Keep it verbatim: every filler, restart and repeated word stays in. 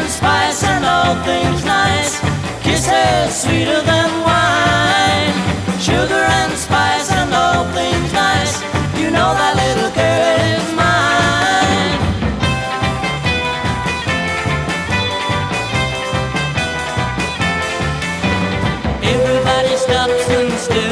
and spice and all things nice. Kisses sweeter than wine. Sugar and spice and all things nice. You know that little girl is mine. Everybody stops and stares.